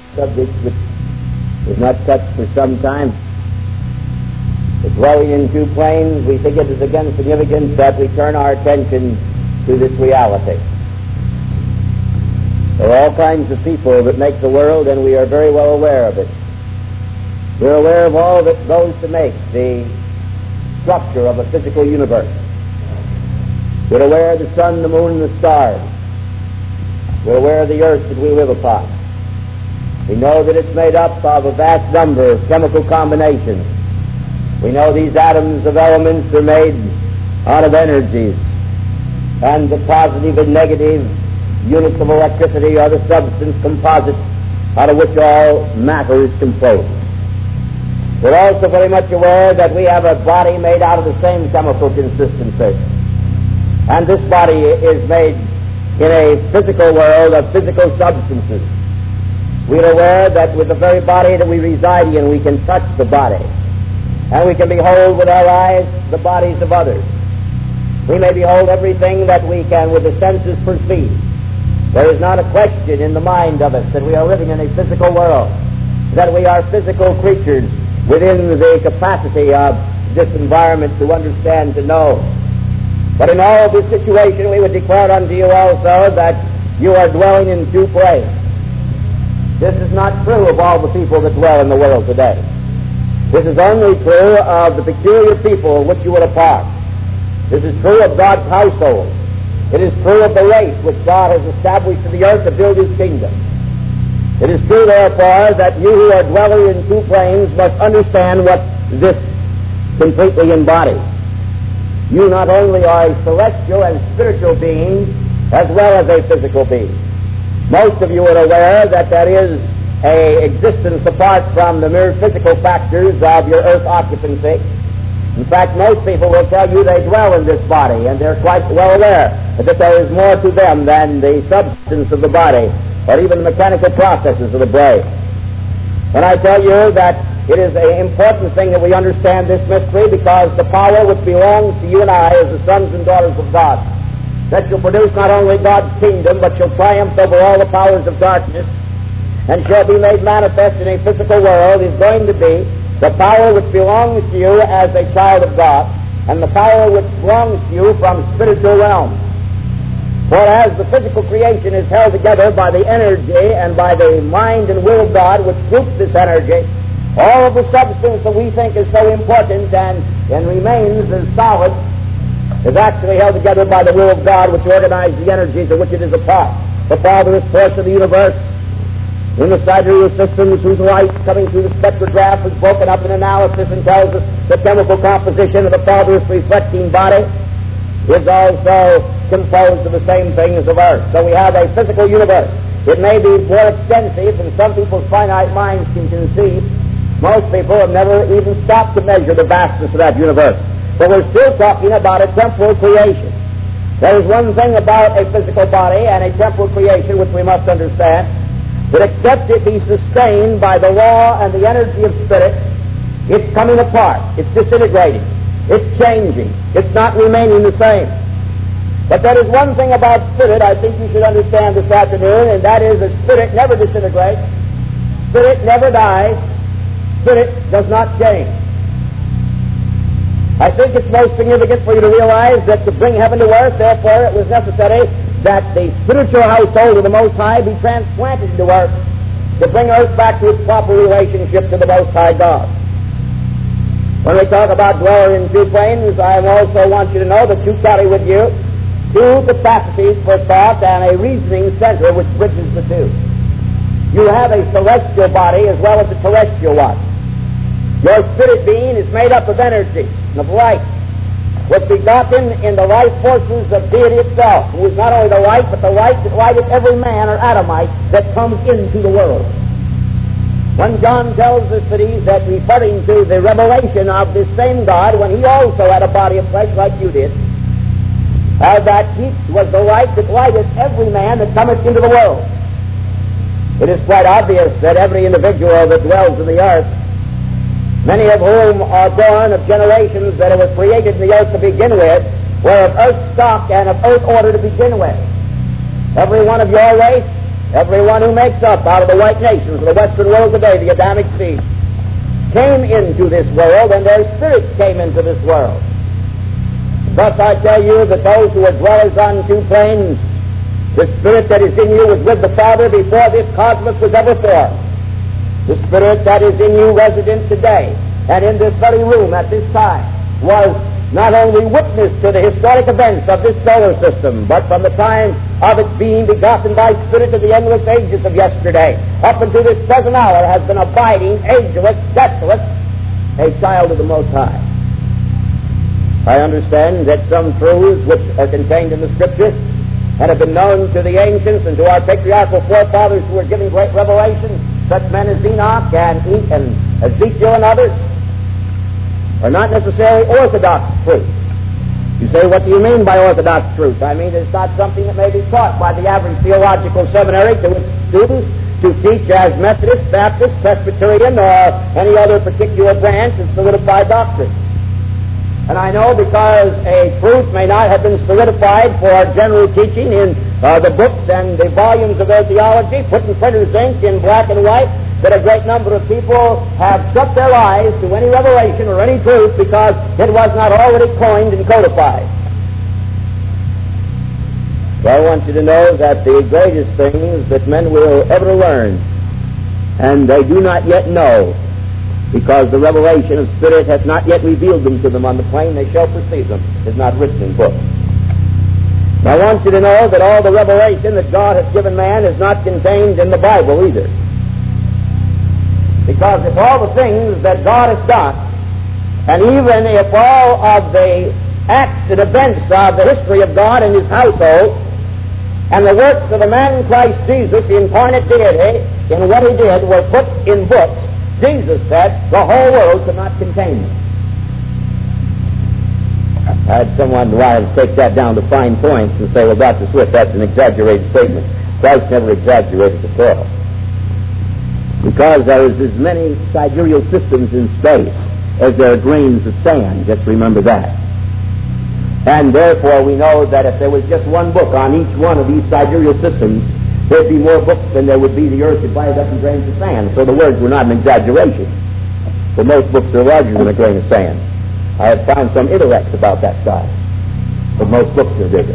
subject which was not touched for some time. The dwelling in two planes, we think it is again significant that we turn our attention to this reality. There are all kinds of people that make the world, and we are very well aware of it. We're aware of all that goes to make the structure of a physical universe. We're aware of the sun, the moon, and the stars. We're aware of the earth that we live upon. We know that it's made up of a vast number of chemical combinations. We know these atoms of elements are made out of energies, and the positive and negative units of electricity are the substance composite out of which all matter is composed. We're also very much aware that we have a body made out of the same chemical consistency. And this body is made in a physical world of physical substances. We're aware that with the very body that we reside in, we can touch the body. And we can behold with our eyes the bodies of others. We may behold everything that we can with the senses perceive. There is not a question in the mind of us that we are living in a physical world, that we are physical creatures within the capacity of this environment to understand, to know. But in all this situation, we would declare unto you also that you are dwelling in two planes. This is not true of all the people that dwell in the world today. This is only true of the peculiar people which you are a part. This is true of God's household. It is true of the race which God has established in the earth to build His kingdom. It is true, therefore, that you who are dwelling in two planes must understand what this completely embodies. You not only are a celestial and spiritual being, as well as a physical being. Most of you are aware that there is an existence apart from the mere physical factors of your earth occupancy. In fact, most people will tell you they dwell in this body, and they're quite well aware that there is more to them than the substance of the body, or even the mechanical processes of the brain. When I tell you that it is an important thing that we understand this mystery, because the power which belongs to you and I as the sons and daughters of God, that shall produce not only God's kingdom, but shall triumph over all the powers of darkness, and shall be made manifest in a physical world, is going to be the power which belongs to you as a child of God, and the power which belongs to you from spiritual realms. For as the physical creation is held together by the energy and by the mind and will of God which groups this energy, all of the substance that we think is so important and remains as solid is actually held together by the will of God which organizes the energies of which it is a part. The Father is force of the universe. In the sidereal systems whose light coming through the spectrograph is broken up in analysis and tells us the chemical composition of the Father's reflecting body is also composed of the same things of earth. So we have a physical universe. It may be more extensive than some people's finite minds can conceive. Most people have never even stopped to measure the vastness of that universe. But we're still talking about a temporal creation. There is one thing about a physical body and a temporal creation which we must understand, that except it be sustained by the law and the energy of spirit, it's coming apart, it's disintegrating, it's changing, it's not remaining the same. But there is one thing about spirit I think you should understand this afternoon, and that is that spirit never disintegrates, spirit never dies, spirit does not change. I think it's most significant for you to realize that to bring heaven to earth, therefore, it was necessary that the spiritual household of the Most High be transplanted into earth to bring earth back to its proper relationship to the Most High God. When we talk about dwelling in two planes, I also want you to know that you carry with you two capacities for thought and a reasoning center which bridges the two. You have a celestial body as well as a terrestrial one. Your spirit being is made up of energy and of light, was begotten in the life forces of deity itself, who is not only the light, but the light that lighteth every man or atomite that comes into the world. When John tells us that referring to the revelation of this same God, when he also had a body of flesh like you did, that he was the light that lighteth every man that cometh into the world. It is quite obvious that every individual that dwells in the earth, many of whom are born of generations that were created in the earth to begin with, were of earth stock and of earth order to begin with. Every one of your race everyone who makes up out of the white nations of the western world today, the Adamic seed, came into this world, and their spirits came into this world. Thus I tell you that those who are dwellers on two planes, the spirit that is in you was with the Father before this cosmos was ever formed. The spirit that is in you resident today, and in this very room at this time, was not only witness to the historic events of this solar system, but from the time of its being begotten by Spirit to the endless ages of yesterday, up until this present hour, has been abiding, ageless, deathless, a child of the Most High. I understand that some truths which are contained in the Scriptures and have been known to the ancients and to our patriarchal forefathers who were given great revelation, such men as Enoch and Ezekiel and others, are not necessarily orthodox truth. You say, what do you mean by orthodox truth? I mean, it's not something that may be taught by the average theological seminary to its students to teach as Methodist, Baptist, Presbyterian, or any other particular branch of solidified doctrine. And I know because a truth may not have been solidified for general teaching in the books and the volumes of their theology, put in printer's ink in black and white, that a great number of people have shut their eyes to any revelation or any truth because it was not already coined and codified. So I want you to know that the greatest things that men will ever learn, and they do not yet know, because the revelation of Spirit has not yet revealed them to them on the plane they shall perceive them, is not written in books. I want you to know that all the revelation that God has given man is not contained in the Bible either. Because if all the things that God has done, and even if all of the acts and events of the history of God and His household, and the works of the man Christ Jesus, the incarnate deity, in what He did, were put in books, Jesus said the whole world could not contain them. I had someone want to take that down to fine points and say, well, Dr. Swift, that's an exaggerated statement. Christ never exaggerated at all. Because there is as many sidereal systems in space as there are grains of sand. Just remember that. And therefore we know that if there was just one book on each one of these sidereal systems, there'd be more books than there would be the earth divided up in grains of sand. So the words were not an exaggeration. But most books are larger than a grain of sand. I have found some intellects about that size. But most books are bigger.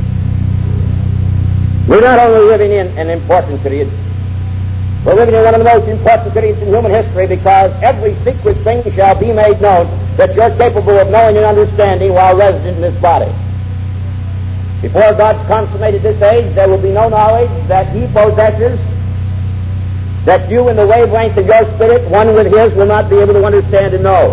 We're not only living in an important period, we're living in one of the most important periods in human history, because every secret thing shall be made known that you're capable of knowing and understanding while resident in this body. Before God's consummated this age, there will be no knowledge that He possesses that you in the wavelength of your spirit, one with His, will not be able to understand and know.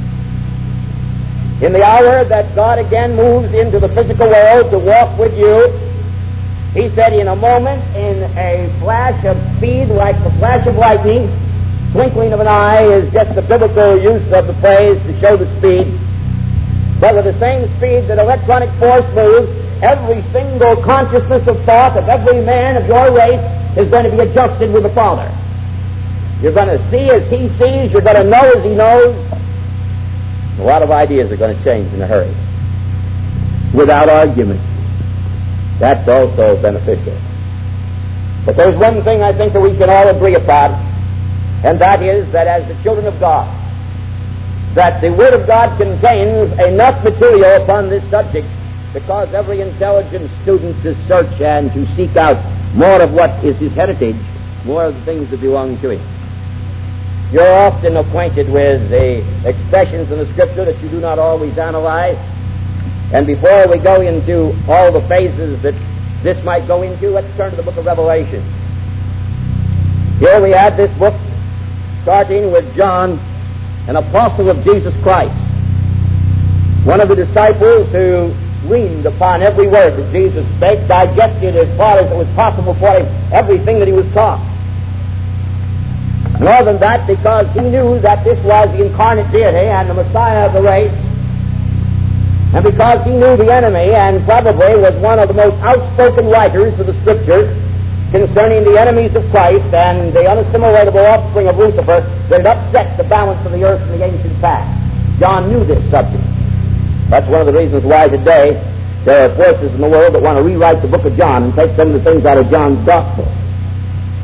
In the hour that God again moves into the physical world to walk with you, He said, in a moment, in a flash of speed, like the flash of lightning, twinkling of an eye is just the biblical use of the phrase to show the speed. But with the same speed that electronic force moves, every single consciousness of thought of every man of your race is going to be adjusted with the Father. You're going to see as He sees, you're going to know as He knows. A lot of ideas are going to change in a hurry, without argument. That's also beneficial. But there's one thing I think that we can all agree upon, and that is that as the children of God, that the Word of God contains enough material upon this subject, because every intelligent student to search and to seek out more of what is his heritage, more of the things that belong to him. You're often acquainted with the expressions in the Scripture that you do not always analyze. And before we go into all the phases that this might go into, let's turn to the book of Revelation. Here we have this book starting with John, an apostle of Jesus Christ, one of the disciples who leaned upon every word that Jesus spake, digested as far as it was possible for him everything that He was taught. More than that, because he knew that this was the incarnate deity and the Messiah of the race, and because he knew the enemy and probably was one of the most outspoken writers of the Scriptures concerning the enemies of Christ and the unassimilatable offspring of Lucifer that had upset the balance of the earth in the ancient past. John knew this subject. That's one of the reasons why today there are forces in the world that want to rewrite the book of John and take some of the things out of John's gospel.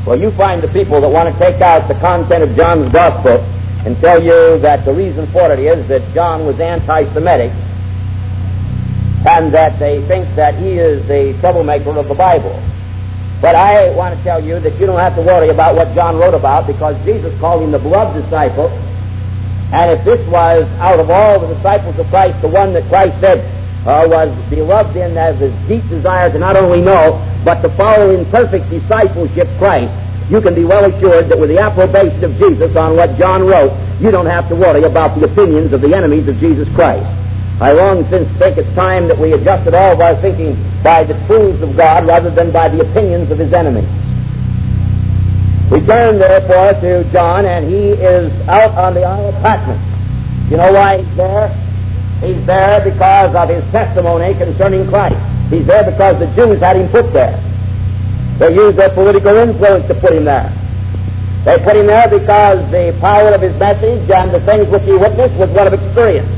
Well, you find the people that want to take out the content of John's Gospel and tell you that the reason for it is that John was anti-Semitic and that they think that he is the troublemaker of the Bible. But I want to tell you that you don't have to worry about what John wrote about, because Jesus called him the beloved disciple. And if this was, out of all the disciples of Christ, the one that Christ said was beloved in as his deep desire to not only know, but to follow in perfect discipleship Christ, you can be well assured that with the approbation of Jesus on what John wrote, you don't have to worry about the opinions of the enemies of Jesus Christ. I long since think it's time that we adjusted all of our thinking by the truths of God rather than by the opinions of his enemies. We turn, therefore, to John, and he is out on the Isle of Patmos. You know why he's there? He's there because of his testimony concerning Christ. He's there because the Jews had him put there. They used their political influence to put him there. They put him there because the power of his message and the things which he witnessed was one of experience.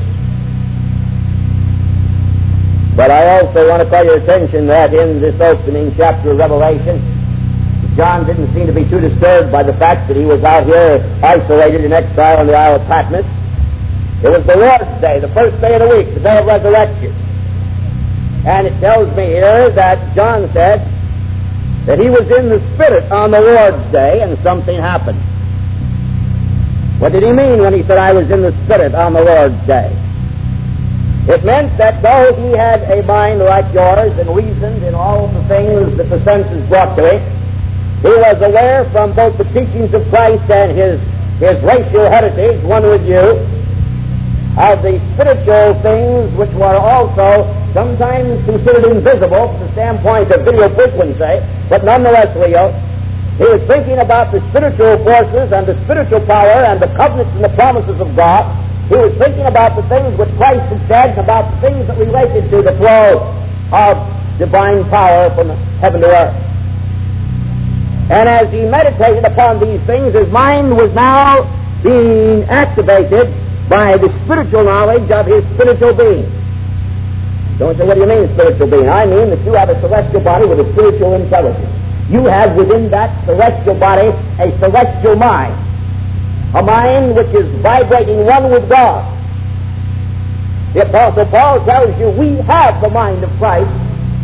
But I also want to call your attention that in this opening chapter of Revelation, John didn't seem to be too disturbed by the fact that he was out here isolated in exile on the Isle of Patmos. It was the Lord's Day, the first day of the week, the day of resurrection. And it tells me here that John said that he was in the Spirit on the Lord's Day and something happened. What did he mean when he said, I was in the Spirit on the Lord's Day? It meant that though he had a mind like yours and reasoned in all of the things that the senses brought to him, he was aware from both the teachings of Christ and his racial heritage, one with you, of the spiritual things which were also sometimes considered invisible from the standpoint of video frequency, but nonetheless real. He was thinking about the spiritual forces and the spiritual power and the covenants and the promises of God. He was thinking about the things which Christ had said and about the things that related to the flow of divine power from heaven to earth. And as he meditated upon these things, his mind was now being activated by the spiritual knowledge of his spiritual being. Don't say, what do you mean spiritual being? I mean that you have a celestial body with a spiritual intelligence. You have within that celestial body a celestial mind. A mind which is vibrating one with God. The Apostle Paul tells you we have the mind of Christ.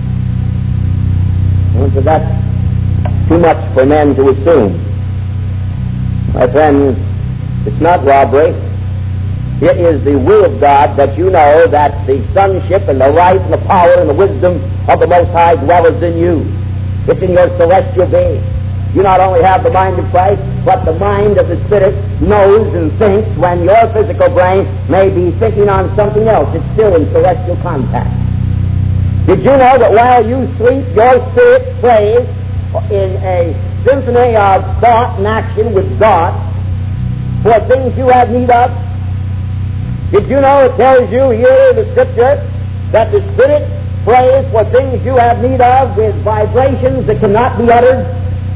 And so that's too much for men to assume. My friends, it's not robbery. It is the will of God that you know that the sonship and the right and the power and the wisdom of the Most High dwells in you. It's in your celestial being. You not only have the mind of Christ, but the mind of the Spirit knows and thinks when your physical brain may be thinking on something else. It's still in celestial contact. Did you know that while you sleep, your spirit plays in a symphony of thought and action with God for things you have need of? Did you know it tells you here in the Scripture that the Spirit prays for things you have need of with vibrations that cannot be uttered?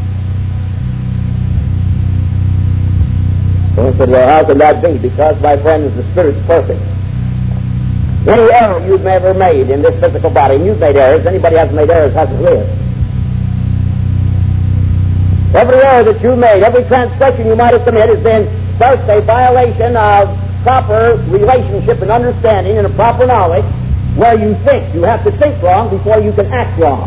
Someone said, well, how can that be? Because, my friends, the Spirit's perfect. Any error you've ever made in this physical body, and you've made errors, anybody who hasn't made errors hasn't lived. Every error that you made, every transgression you might have committed has been first a violation of proper relationship and understanding and a proper knowledge where you think. You have to think wrong before you can act wrong.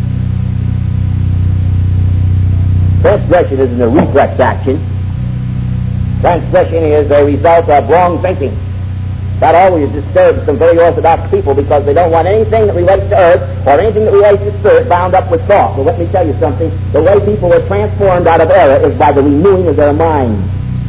Transgression isn't a reflex action. Transgression is a result of wrong thinking. That always disturbs some very orthodox people because they don't want anything that relates to earth or anything that relates to spirit bound up with thought. Well, let me tell you something. The way people are transformed out of error is by the renewing of their mind.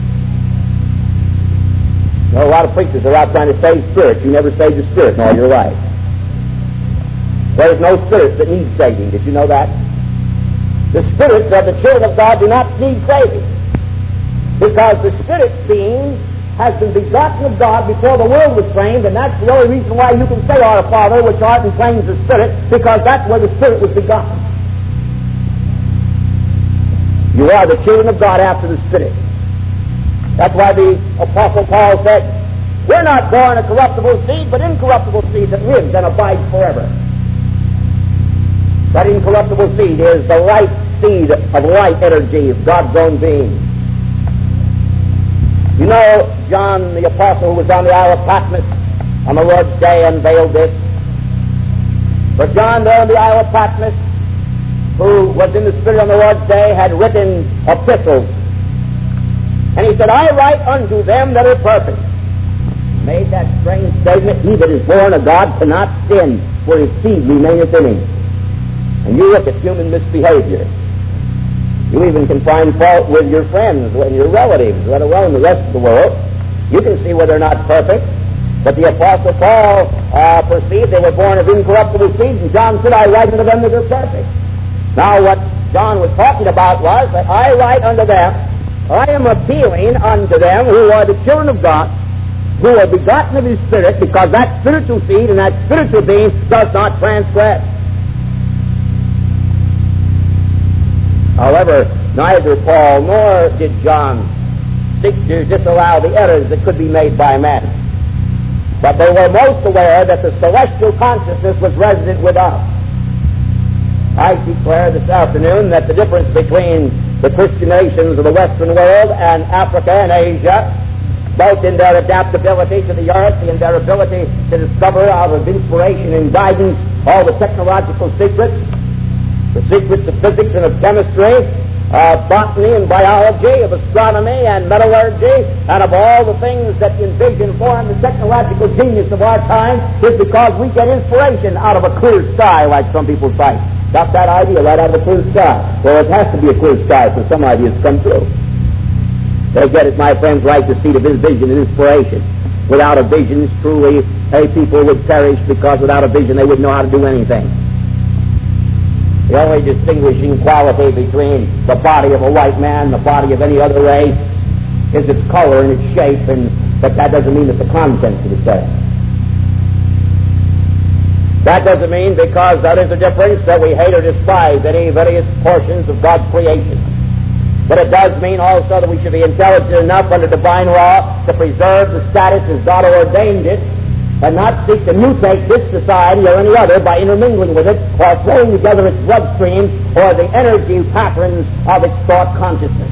You know, a lot of preachers are out trying to save spirits. You never saved a spirit in all your life. There's no spirits that need saving. Did you know that? The spirits of the children of God do not need saving. Because the Spirit being has been begotten of God before the world was framed, and that's the only reason why you can say, Our Father, which art in claims the Spirit, because that's where the Spirit was begotten. You are the children of God after the Spirit. That's why the Apostle Paul said, we're not born a corruptible seed, but incorruptible seed that lives and abides forever. That incorruptible seed is the right seed of light energy of God's own being. You know, John the Apostle, who was on the Isle of Patmos on the Lord's day, unveiled this. But John, there on the Isle of Patmos, who was in the Spirit on the Lord's day, had written epistles. And he said, I write unto them that are perfect. He made that strange statement, he that is born of God cannot sin, for his seed remaineth in him. And you look at human misbehavior. You even can find fault with your friends and your relatives, let alone the rest of the world. You can see whether they're not perfect. But the Apostle Paul perceived they were born of incorruptible seed, and John said, I write unto them that are perfect. Now what John was talking about was that I write unto them, I am appealing unto them who are the children of God, who are begotten of his Spirit, because that spiritual seed and that spiritual being does not transgress. However, neither Paul nor did John seek to disallow the errors that could be made by man. But they were most aware that the celestial consciousness was resident with us. I declare this afternoon that the difference between the Christian nations of the Western world and Africa and Asia, both in their adaptability to the earth and their ability to discover out of inspiration and guidance all the technological secrets, the secrets of physics and of chemistry, botany and biology, of astronomy and metallurgy, and of all the things that envision form the technological genius of our time, is because we get inspiration out of a clear sky, like some people cite. Got that idea right out of a clear sky. Well, it has to be a clear sky for some ideas to come true. They get it, my friends, right to seed of his vision and inspiration. Without a vision, truly, people would perish, because without a vision they wouldn't know how to do anything. The only distinguishing quality between the body of a white man and the body of any other race is its color and its shape, but that doesn't mean that the contents are the same. That doesn't mean, because there is a difference, that we hate or despise any various portions of God's creation. But it does mean also that we should be intelligent enough under divine law to preserve the status as God ordained it, and not seek to mutate this society or any other by intermingling with it or throwing together its bloodstream or the energy patterns of its thought consciousness.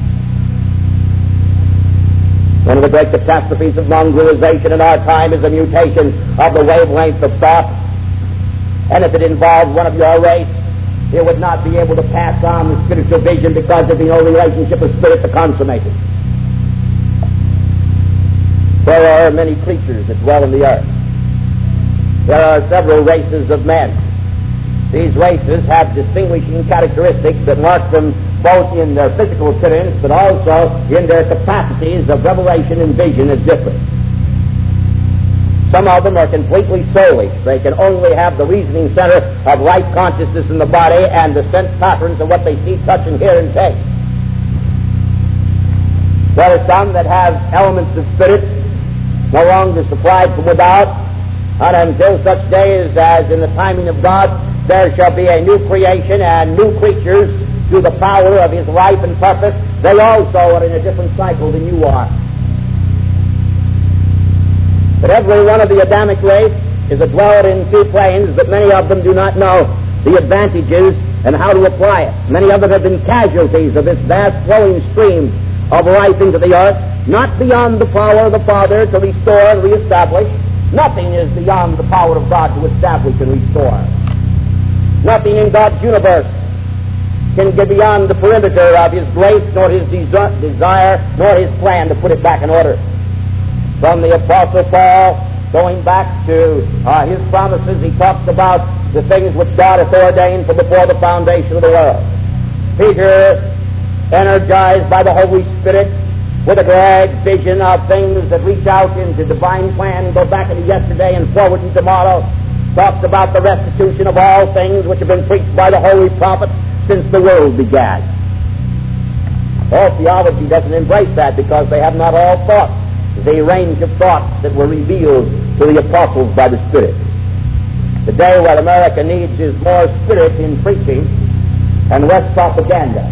One of the great catastrophes of mongrelization in our time is the mutation of the wavelength of thought. And if it involved one of your race, it would not be able to pass on the spiritual vision, because there'd be no relationship of spirit to consummate it. There are many creatures that dwell in the earth. There are several races of men. These races have distinguishing characteristics that mark them both in their physical appearance, but also in their capacities of revelation and vision as different. Some of them are completely soulish. They can only have the reasoning center of right consciousness in the body and the sense patterns of what they see, touch, and hear, and taste. There are some that have elements of spirit, no longer supplied from without, and until such days as in the timing of God there shall be a new creation and new creatures through the power of his life and purpose, they also are in a different cycle than you are. But every one of the Adamic race is a dweller in two planes, but many of them do not know the advantages and how to apply it. Many of them have been casualties of this vast flowing stream of life into the earth, not beyond the power of the Father to restore and reestablish. Nothing is beyond the power of God to establish and restore. Nothing in God's universe can get beyond the perimeter of his grace, nor his desire, nor his plan to put it back in order. From the Apostle Paul, going back to his promises, he talks about the things which God hath ordained from before the foundation of the world. Peter, energized by the Holy Spirit, with a great vision of things that reach out into divine plan, go back into yesterday and forward into tomorrow, talks about the restitution of all things which have been preached by the holy prophets since the world began. All theology doesn't embrace that, because they have not all thought the range of thoughts that were revealed to the apostles by the Spirit. Today what America needs is more spirit in preaching and less propaganda.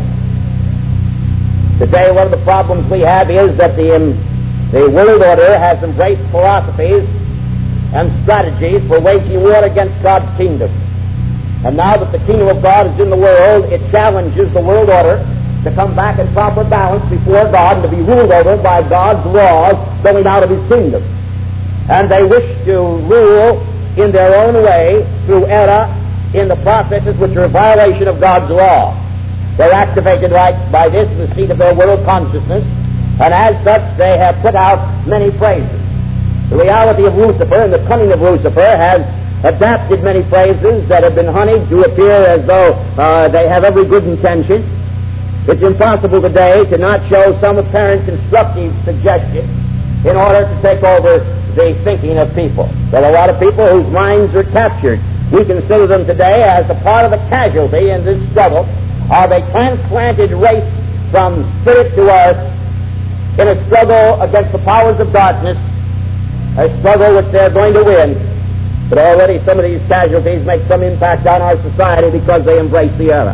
Today one of the problems we have is that the world order has embraced philosophies and strategies for waging war against God's kingdom. And now that the kingdom of God is in the world, it challenges the world order to come back in proper balance before God and to be ruled over by God's laws going out of His kingdom. And they wish to rule in their own way through error in the processes which are a violation of God's law. They're activated by this in the seat of their world consciousness, and as such they have put out many phrases. The reality of Lucifer and the cunning of Lucifer has adapted many phrases that have been honeyed to appear as though they have every good intention. It's impossible today to not show some apparent constructive suggestion in order to take over the thinking of people. There are a lot of people whose minds are captured. We consider them today as a part of the casualty in this struggle of a transplanted race from spirit to earth in a struggle against the powers of darkness, a struggle which they're going to win. But already some of these casualties make some impact on our society because they embrace the error.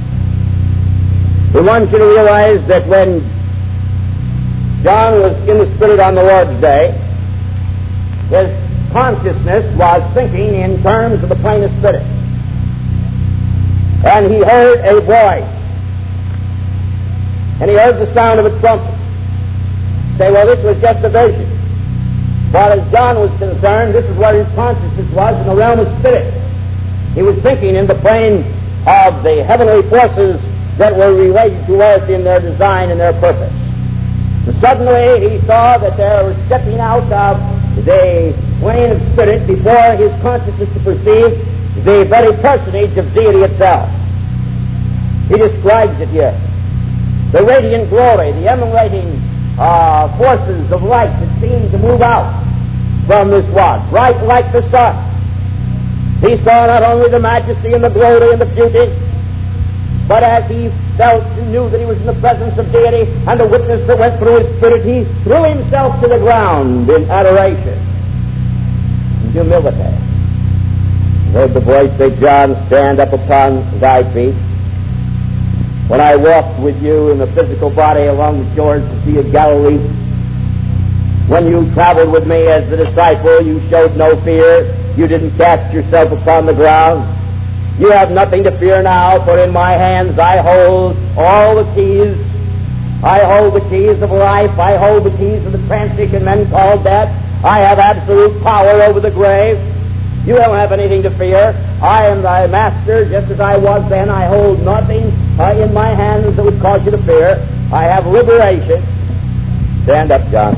We want you to realize that when John was in the Spirit on the Lord's Day, his consciousness was thinking in terms of the plane of spirit. And he heard a voice. And he heard the sound of a trumpet. Say, well, this was just a vision. But as John was concerned, this is where his consciousness was, in the realm of spirit. He was thinking in the plane of the heavenly forces that were related to earth in their design and their purpose. And suddenly he saw that there was stepping out of the plane of spirit before his consciousness to perceive the very personage of deity itself. He describes it here. The radiant glory, the emanating forces of light that seem to move out from this one, bright like the sun. He saw not only the majesty and the glory and the beauty, but as he felt and knew that he was in the presence of deity and the witness that went through his spirit, he threw himself to the ground in adoration and humility. He heard the voice say, John, stand up upon thy feet. When I walked with you in the physical body along the shores of the Sea of Galilee, when you traveled with me as the disciple, you showed no fear. You didn't cast yourself upon the ground. You have nothing to fear now, for in my hands I hold all the keys. I hold the keys of life. I hold the keys of the transition men call death. I have absolute power over the grave. You don't have anything to fear. I am thy master, just as I was then. I hold nothing in my hands that would cause you to fear. I have liberation. Stand up, John.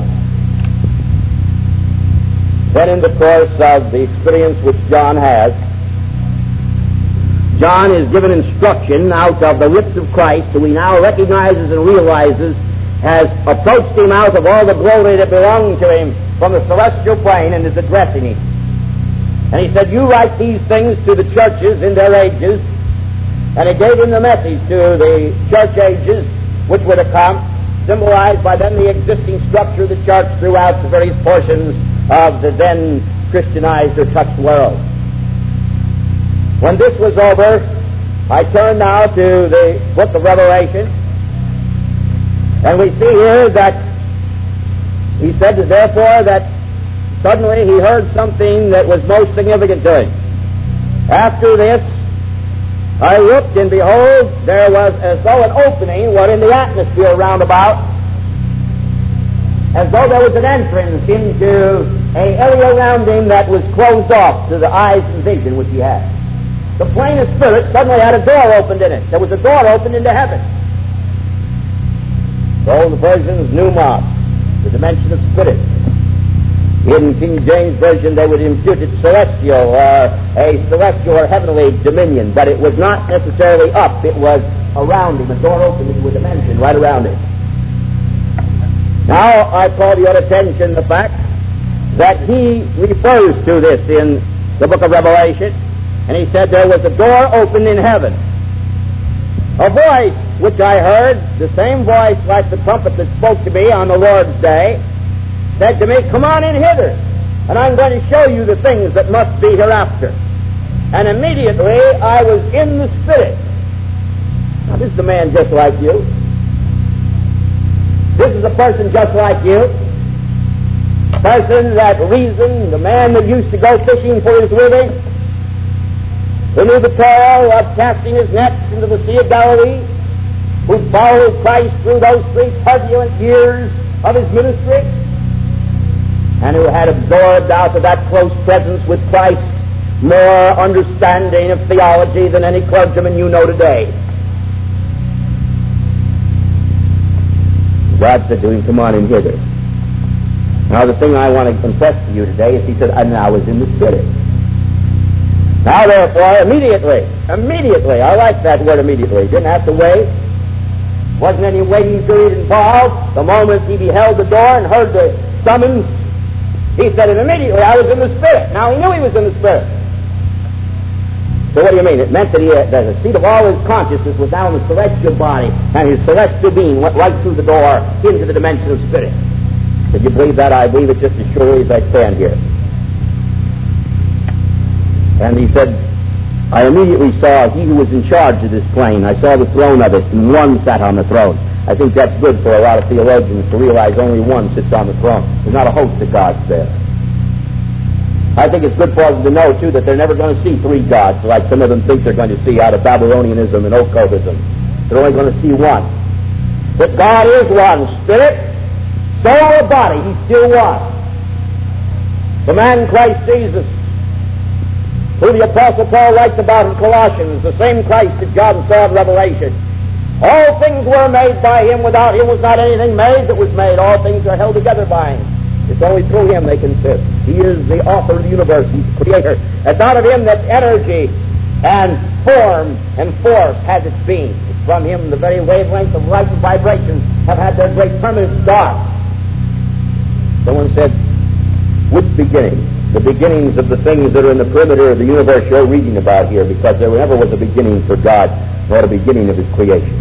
Then in the course of the experience which John has, John is given instruction out of the lips of Christ, who he now recognizes and realizes has approached him out of all the glory that belonged to him from the celestial plane and is addressing him. And he said, you write these things to the churches in their ages. And he gave him the message to the church ages which were to come, symbolized by then the existing structure of the church throughout the various portions of the then Christianized or touched world. When this was over, I turn now to the book of Revelation, and we see here that he said, therefore, that suddenly he heard something that was most significant to him. After this, I looked, and behold, there was as though an opening were in the atmosphere round about, as though there was an entrance into an area around him that was closed off to the eyes and vision which he had. The plane of spirit suddenly had a door opened in it. There was a door opened into heaven. So the versions pneumos, the dimension of spirit. In King James Version, they would impute it celestial, or a celestial or heavenly dominion, but it was not necessarily up. It was around him. A door opened into a dimension right around him. Now, I call your attention to the fact that he refers to this in the book of Revelation, and he said there was a door opened in heaven. A voice which I heard, the same voice like the trumpet that spoke to me on the Lord's day, said to me, come on in hither, and I'm going to show you the things that must be hereafter. And immediately I was in the Spirit. Now this is a man just like you. This is a person just like you. A person that reasoned, the man that used to go fishing for his living. who knew the toil of casting his nets into the Sea of Galilee, who followed Christ through those 3 turbulent years of his ministry, and who had absorbed out of that close presence with Christ more understanding of theology than any clergyman you know today. God said to him, "Come on in hither." Now the thing I want to confess to you today is he said, "And I was in the Spirit." Now therefore, immediately, I like that word immediately, didn't have to wait. Wasn't any waiting period involved. The moment he beheld the door and heard the summons, he said, and immediately I was in the Spirit. Now he knew he was in the Spirit. So what do you mean? It meant that the seat of all his consciousness was now in the celestial body, and his celestial being went right through the door into the dimension of Spirit. Did you believe that? I believe it just as surely as I stand here. And he said, I immediately saw he who was in charge of this plane. I saw the throne of it, and one sat on the throne. I think that's good for a lot of theologians to realize only one sits on the throne. There's not a host of gods there. I think it's good for them to know, too, that they're never going to see 3 gods like some of them think they're going to see out of Babylonianism and occultism. They're only going to see one. But God is one. Spirit, soul, or body, he's still one. The man Christ Jesus, who the Apostle Paul writes about in Colossians, the same Christ that John saw in Revelation. All things were made by him. Without him was not anything made that was made. All things are held together by him. It's only through him they consist. He is the author of the universe. He's the creator. It's out of him that energy and form and force has its being. It's from him the very wavelength of light and vibrations have had their great permanent start. Someone said, which beginning? The beginnings of the things that are in the perimeter of the universe you're reading about here, because there never was a beginning for God, nor a beginning of his creation.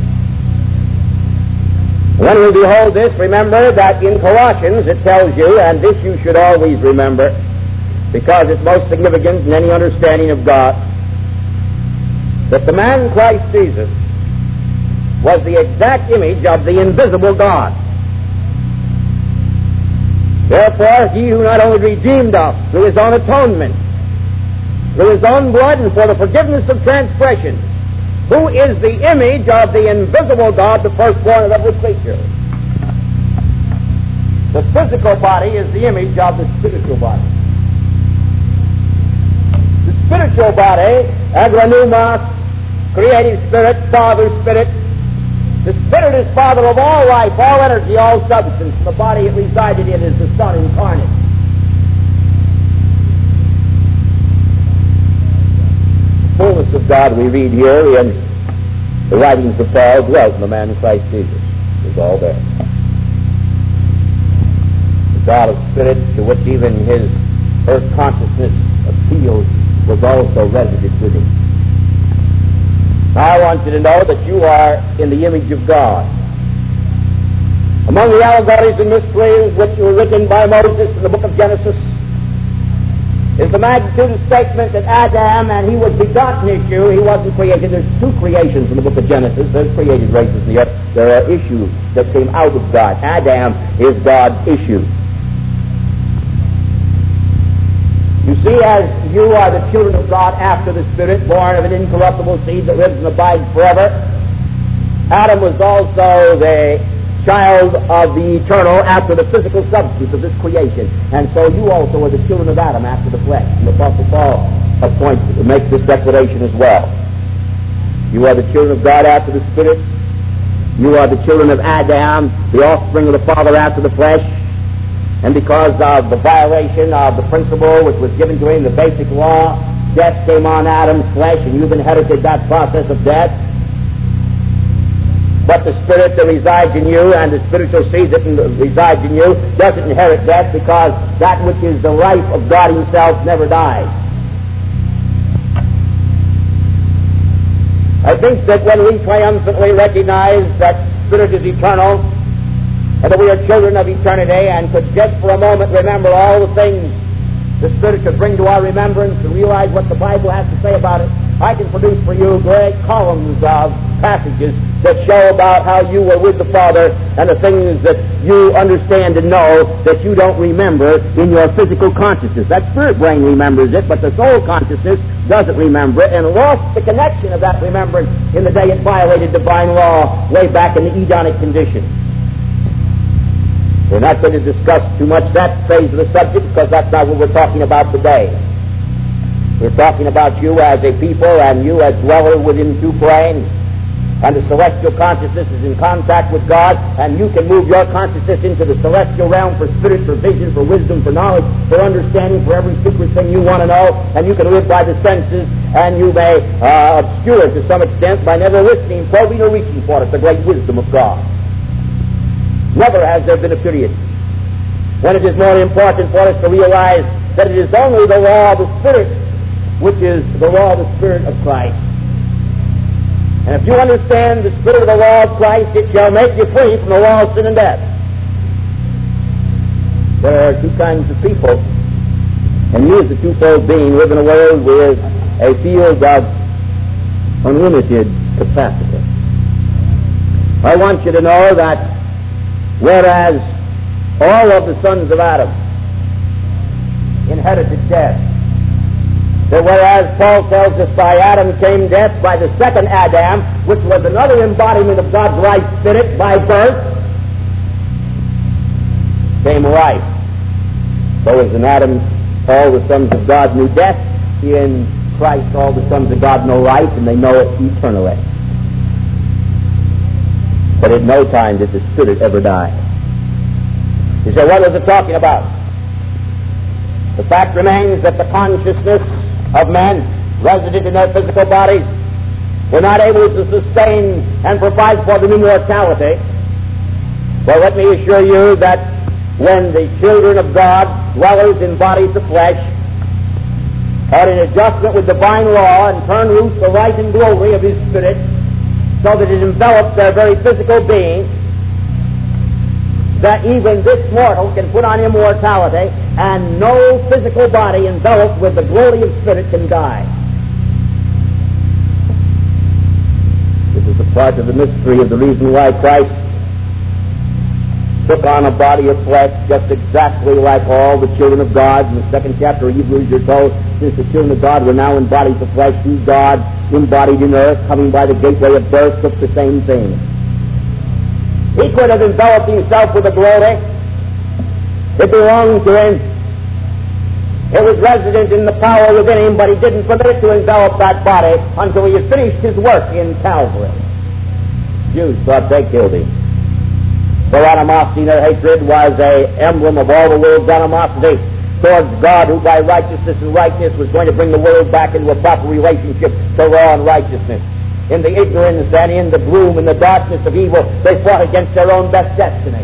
When we behold this, remember that in Colossians it tells you, and this you should always remember, because it's most significant in any understanding of God, that the man Christ Jesus was the exact image of the invisible God. Therefore, he who not only redeemed us through his own atonement, through his own blood and for the forgiveness of transgression, who is the image of the invisible God, the firstborn of every creature. The physical body is the image of the spiritual body. The spiritual body, agronumos, creative spirit, father spirit. The Spirit is Father of all life, all energy, all substance. The body it resided in is the Son incarnate. The fullness of God we read here in the writings of Paul dwelt in the man Christ Jesus. It was all there. The God of Spirit, to which even his earth consciousness appealed, was also resident with him. Now I want you to know that you are in the image of God. Among the allegories and mysteries which were written by Moses in the book of Genesis is the magnitude of statement that Adam, and he was begotten issue, he wasn't created. There's 2 creations in the book of Genesis. There's created races in the earth. There are issues that came out of God. Adam is God's issue. You see, as you are the children of God after the Spirit, born of an incorruptible seed that lives and abides forever, Adam was also the child of the eternal after the physical substance of this creation. And so you also are the children of Adam after the flesh. And the Apostle Paul makes this declaration as well. You are the children of God after the Spirit. You are the children of Adam, the offspring of the Father after the flesh. And because of the violation of the principle which was given to him, the basic law, death came on Adam's flesh, and you've inherited that process of death. But the Spirit that resides in you and the spiritual seed that resides in you doesn't inherit death, because that which is the life of God himself never dies. I think that when we triumphantly recognize that Spirit is eternal, and that we are children of eternity, and could just for a moment remember all the things the Spirit could bring to our remembrance, to realize what the Bible has to say about it, I can produce for you great columns of passages that show about how you were with the Father and the things that you understand and know that you don't remember in your physical consciousness. That spirit brain remembers it, but the soul consciousness doesn't remember it, and lost the connection of that remembrance in the day it violated divine law way back in the Edenic condition. We're not going to discuss too much that phase of the subject because that's not what we're talking about today. We're talking about you as a people and you as dweller within two planes. And the celestial consciousness is in contact with God, and you can move your consciousness into the celestial realm for spirit, for vision, for wisdom, for knowledge, for understanding, for every secret thing you want to know, and you can live by the senses, and you may obscure it to some extent by never listening, probing, or reaching for it, the great wisdom of God. Never has there been a period when it is more important for us to realize that it is only the law of the Spirit which is the law of the Spirit of Christ. And if you understand the spirit of the law of Christ, it shall make you free from the law of sin and death. There are two kinds of people, and you as a twofold being live in a world with a field of unlimited capacity. I want you to know that whereas all of the sons of Adam inherited death, that whereas Paul tells us by Adam came death, by the second Adam, which was another embodiment of God's right spirit by birth, came life. So as in Adam all the sons of God knew death, in Christ all the sons of God know life, and they know it eternally. But at no time did the Spirit ever die. You say, what was it talking about? The fact remains that the consciousness of men resident in their physical bodies were not able to sustain and provide for them immortality. Well, let me assure you that when the children of God, dwellers in bodies of flesh, are in adjustment with divine law and turn loose the light and glory of His Spirit so that it envelops their very physical being, that even this mortal can put on immortality, and no physical body enveloped with the glory of Spirit can die. This is a part of the mystery of the reason why Christ took on a body of flesh just exactly like all the children of God. In the second chapter of Hebrews, you're told, since the children of God were now in bodies of flesh, He, God, embodied in earth, coming by the gateway of birth, took the same thing. He could have enveloped Himself with a glory. It belonged to Him. It was resident in the power within Him, but He didn't permit it to envelop that body until He had finished His work in Calvary. Jews thought they killed Him. Their animosity, their hatred was an emblem of all the world's animosity towards God, who by righteousness and rightness was going to bring the world back into a proper relationship to law and righteousness. In the ignorance and in the gloom and the darkness of evil, they fought against their own best destiny.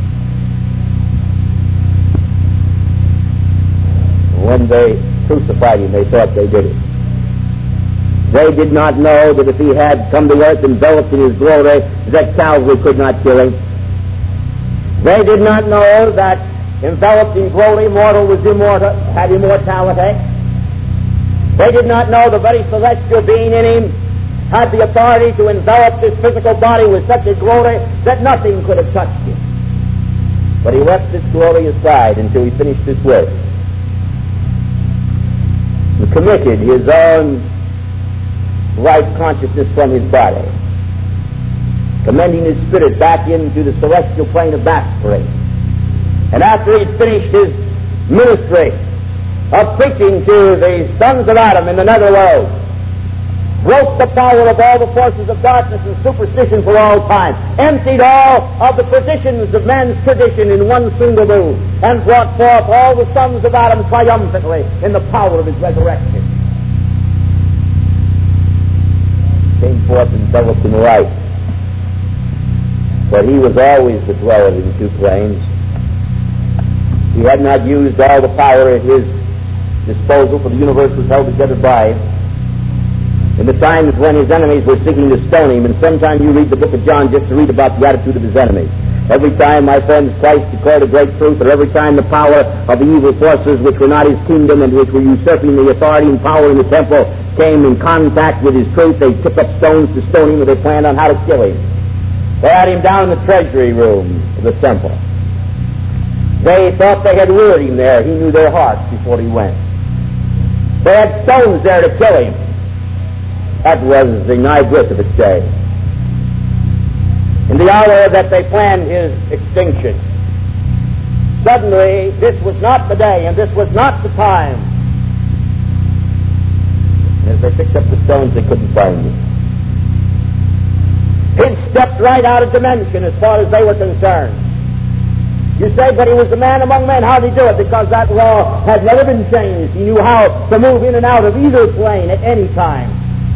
When they crucified Him, they thought they did it. They did not know that if He had come to earth enveloped in His glory, that Calvary could not kill Him. They did not know that enveloped in glory, mortal was immortal, had immortality. They did not know the very celestial being in Him had the authority to envelop this physical body with such a glory that nothing could have touched Him. But He left this glory aside until He finished His work. He committed His own life consciousness from His body, commending His Spirit back into the celestial plane of Baptistry. And after He'd finished His ministry of preaching to the sons of Adam in the netherworld, broke the power of all the forces of darkness and superstition for all time, emptied all of the traditions of man's tradition in one single move, and brought forth all the sons of Adam triumphantly in the power of His resurrection. Came forth enveloped in light. But He was always the dweller in two planes. He had not used all the power at His disposal, for the universe was held together by Him. In the times when His enemies were seeking to stone Him, and sometime you read the book of John just to read about the attitude of His enemies. Every time, my friends, Christ declared a great truth, or every time the power of the evil forces which were not His kingdom and which were usurping the authority and power in the temple came in contact with his truth, they'd pick up stones to stone him, or they planned on how to kill him. They had him down in the treasury room of the temple. They thought they had lured him there. He knew their hearts before he went. They had stones there to kill him. That was the Niblis of its day. In the hour that they planned his extinction, suddenly this was not the day and this was not the time. And as they picked up the stones, they couldn't find him. He'd stepped right out of dimension as far as they were concerned. You say, but he was a man among men. How did he do it? Because that law had never been changed. He knew how to move in and out of either plane at any time.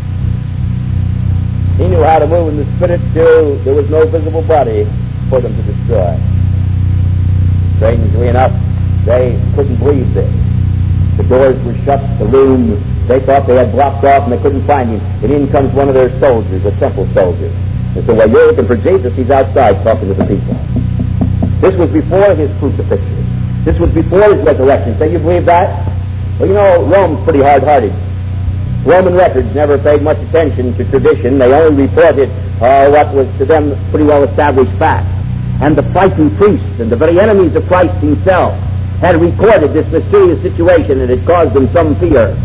He knew how to move in the spirit till there was no visible body for them to destroy. Strangely enough, they couldn't believe this. The doors were shut, the room, they thought they had blocked off and they couldn't find him. And in comes one of their soldiers, a temple soldier. They said, well, you're looking for Jesus. He's outside talking to the people. This was before his crucifixion. This was before his resurrection. Say, you believe that? Well, you know, Rome's pretty hard-hearted. Roman records never paid much attention to tradition. They only reported what was to them pretty well-established fact. And the frightened priests and the very enemies of Christ himself had recorded this mysterious situation, and it caused them some fear.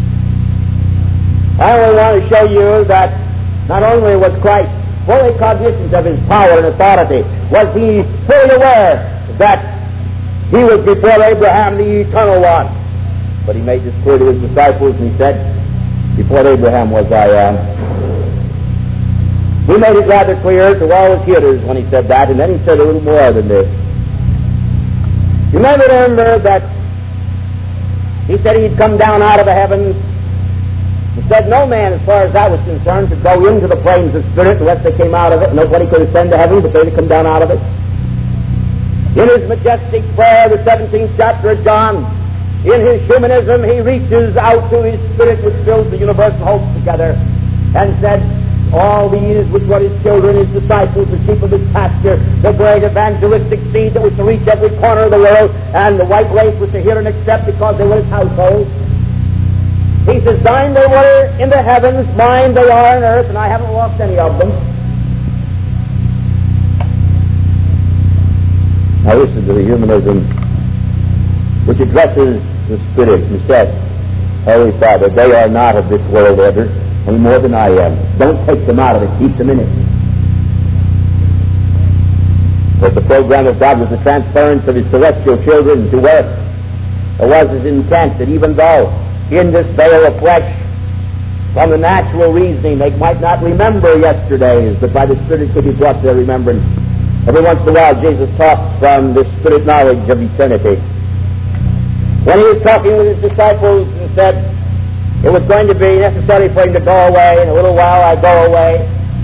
I only want to show you that not only was Christ fully cognizant of his power and authority, was he fully aware that he was before Abraham, the eternal one. But he made this clear to his disciples, and he said, before Abraham was I am. He made it rather clear to all his hearers when he said that, and then he said a little more than this. You may remember that he said he'd come down out of the heavens. He said no man, as far as that was concerned, could go into the plains of spirit unless they came out of it. Nobody could ascend to heaven, but they would come down out of it. In his majestic prayer, the 17th chapter of John, in his humanism, he reaches out to his spirit which fills the universe and holds together, and said, all these which were his children, his disciples, the sheep of his pasture, the great evangelistic seed that was to reach every corner of the world, and the white race was to hear and accept because they were his household. He says, thine they were in the heavens, mine they are on earth, and I haven't lost any of them. Now listen to the humanism which addresses the Spirit and says, Holy Father, they are not of this world order, any more than I am. Don't take them out of it, keep them in it. But the program of God was the transference of his celestial children to earth. It was his intent that even though in this veil of flesh, from the natural reasoning, they might not remember yesterdays, but by the Spirit could be brought to their remembrance. Every once in a while, Jesus talks from the Spirit knowledge of eternity. When he was talking with his disciples and said it was going to be necessary for him to go away, in a little while I go away,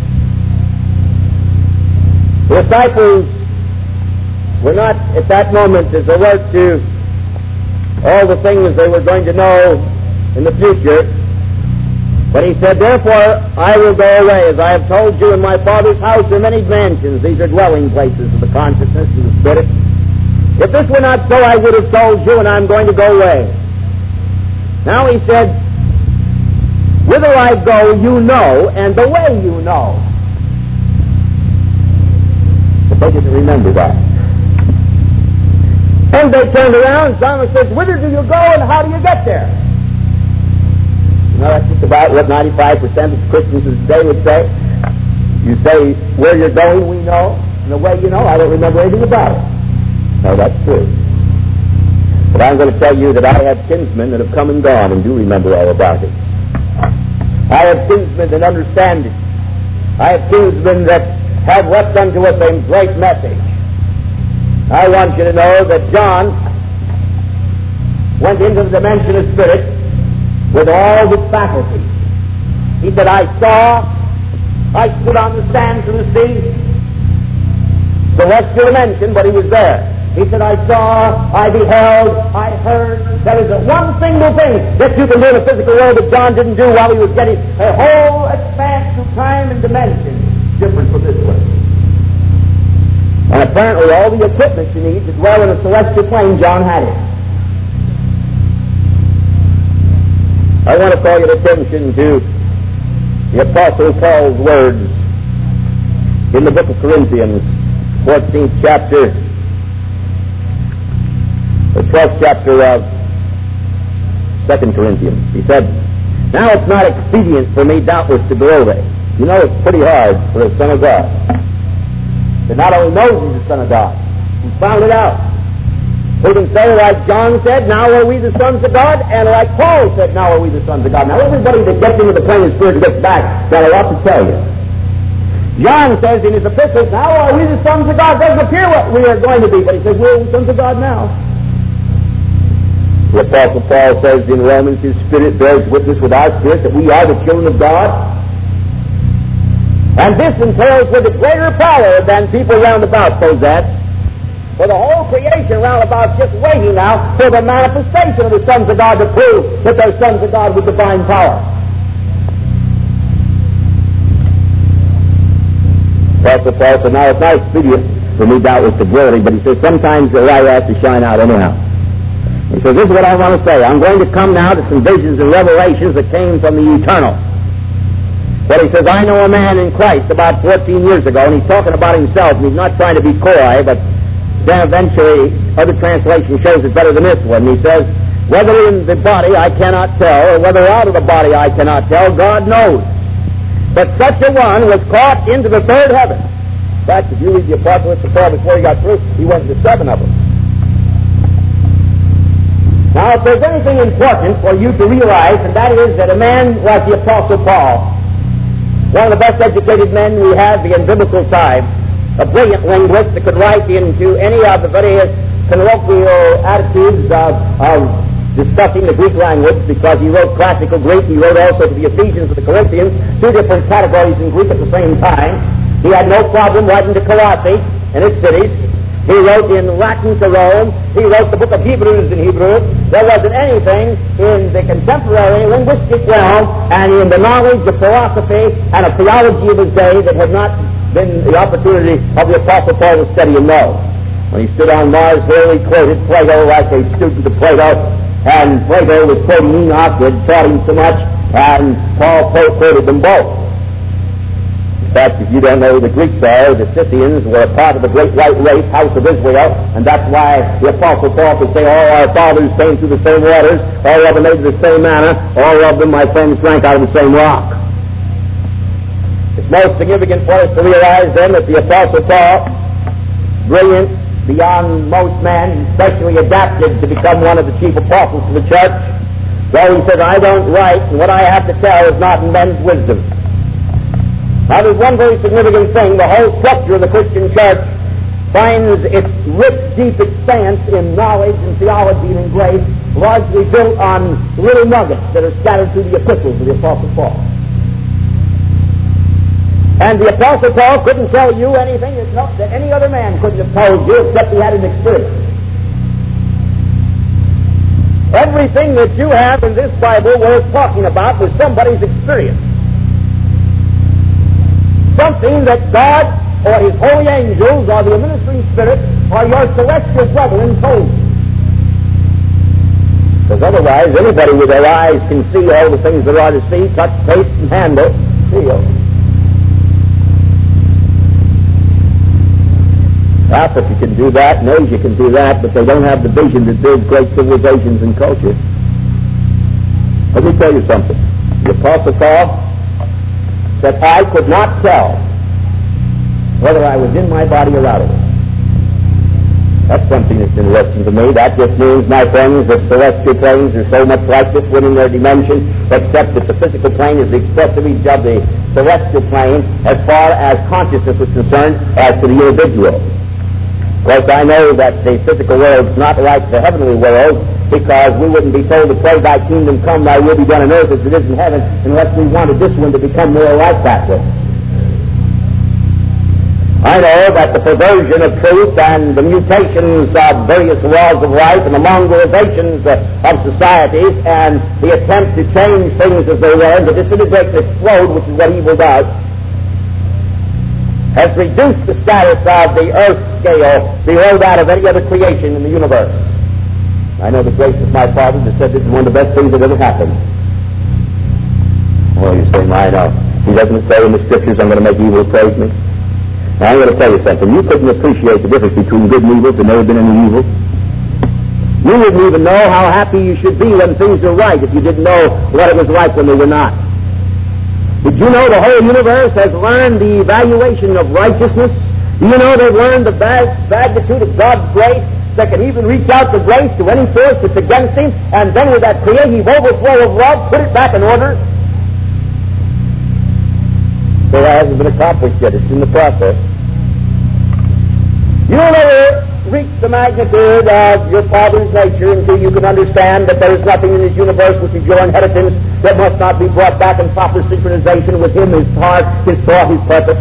the disciples were not at that moment as alert to all the things they were going to know in the future. But he said, therefore I will go away. As I have told you, in my Father's house are many mansions. These are dwelling places of the consciousness and the Spirit. If this were not so, I would have told you, and I'm going to go away. Now he said, whither I go you know, and the way you know. But they didn't remember that. And they turned around, Simon says, whither do you go and how do you get there? You know, that's just about what 95% of Christians today would say. You say, where you're going we know, and the way you know, I don't remember anything about it. No, that's true. But I'm going to tell you that I have kinsmen that have come and gone and do remember all about it. I have kinsmen that understand it. I have kinsmen that have left unto us a great message. I want you to know that John went into the dimension of spirit with all his faculties. He said, I saw, I stood on the sands of the sea, celestial dimension, but he was there. He said, I saw, I beheld, I heard. There is one single thing that you can do in the physical world that John didn't do while he was getting a whole expanse of time and dimension different from this one. And apparently all the equipment you need to dwell in a celestial plane, John had it. I want to call your attention to the Apostle Paul's words in the book of Corinthians, 14th chapter, the 12th chapter of 2 Corinthians. He said, "Now it's not expedient for me doubtless to go over it." You know, it's pretty hard for a son of God to not only know he's the Son of God, he found it out. We can say, like John said, "Now are we the sons of God," and like Paul said, "Now are we the sons of God." Now everybody that gets into the plane of spirit gets back got a lot to tell you. John says in his epistles, "Now are we the sons of God." Doesn't appear what we are going to be, but he says we're the sons of God now. The Apostle Paul says in Romans, "His Spirit bears witness with our spirit that we are the children of God." And this entails with a greater power than people round about possess. For the whole creation round about is just waiting now for the manifestation of the sons of God to prove that they're sons of God with divine power. Apostle Paul said, "Now it's not expedient for me doubtless to glory," but he says sometimes the light has to shine out anyhow. He says, "This is what I want to say. I'm going to come now to some visions and revelations that came from the eternal." But he says, "I know a man in Christ about 14 years ago," and he's talking about himself, and he's not trying to be coy, but then eventually other translation shows it better than this one. He says, "Whether in the body I cannot tell, or whether out of the body I cannot tell, God knows. But such a one was caught into the third heaven." In fact, if you read the Apocalypse of Paul before he got through, he went into 7 of them. Now, if there's anything important for you to realize, and that is that a man like the Apostle Paul, one of the best educated men we have in biblical times, a brilliant linguist that could write into any of the various colloquial attitudes of discussing the Greek language, because he wrote classical Greek. He wrote also to the Ephesians and the Corinthians, 2 different categories in Greek at the same time. He had no problem writing to Colossae and its cities. He wrote in Latin to Rome. He wrote the book of Hebrews in Hebrew. There wasn't anything in the contemporary linguistic realm and in the knowledge of philosophy and of theology of his day that had not been the opportunity of the Apostle Paul to study and know. When he stood on Mars Hill, he quoted Plato like a student of Plato, and Plato was quoting Enoch, who had taught him so much, and Paul quoted them both. In fact, if you don't know who the Greeks are, the Scythians were a part of the great white race, house of Israel, and that's why the Apostle Paul could say, "All our fathers came through the same waters, all of them ate of the same manna, all of them, my friends, drank out of the same rock." It's most significant for us to realize, then, that the Apostle Paul, brilliant beyond most men, especially adapted to become one of the chief apostles of the church, well, he said, "I don't write, and what I have to tell is not in men's wisdom." Now, there's one very significant thing. The whole structure of the Christian church finds its rich, deep expanse in knowledge and theology and in grace, largely built on little nuggets that are scattered through the epistles of the Apostle Paul. And the Apostle Paul couldn't tell you anything that any other man couldn't have told you except he had an experience. Everything that you have in this Bible worth talking about was somebody's experience. Something that God or His holy angels or the ministering spirit or your celestial brethren told you. Because otherwise, anybody with their eyes can see all the things there are to see, touch, taste, and handle, feel. Africa can do that, and Asia can do that, but they don't have the vision that builds great civilizations and culture. Let me tell you something. The Apostle Paul said, "I could not tell whether I was in my body or out of it." That's something that's interesting to me. That just means, my friends, that celestial planes are so much like this one in their dimension, except that the physical plane is the expressive image of the celestial plane as far as consciousness is concerned as to the individual. Of course, I know that the physical world is not like the heavenly world, because we wouldn't be told to pray, "Thy kingdom come, thy will be done on earth as it is in heaven," unless we wanted this one to become more like that one. I know that the perversion of truth and the mutations of various laws of life and the mongolizations of societies and the attempt to change things as they were and to disintegrate and explode, which is what evil does, has reduced the status of the earth scale below that of any other creation in the universe. I know the gracious my Father that said this is one of the best things that ever happened. Well, you say, I know. He doesn't say in the Scriptures, I'm going to make evil praise me. Now, I'm going to tell you something. You couldn't appreciate the difference between good and evil if there never been any evil. You wouldn't even know how happy you should be when things are right if you didn't know what it was like when they were not. Did you know the whole universe has learned the evaluation of righteousness? Do you know they've learned the magnitude of God's grace that can even reach out to grace to any force that's against Him, and then with that creative overflow of love, put it back in order? So that hasn't been accomplished yet. It's in the process. You'll never reach the magnitude of your Father's nature until you can understand that there is nothing in this universe which is your inheritance that must not be brought back in proper synchronization with Him, His heart, His thought, His purpose.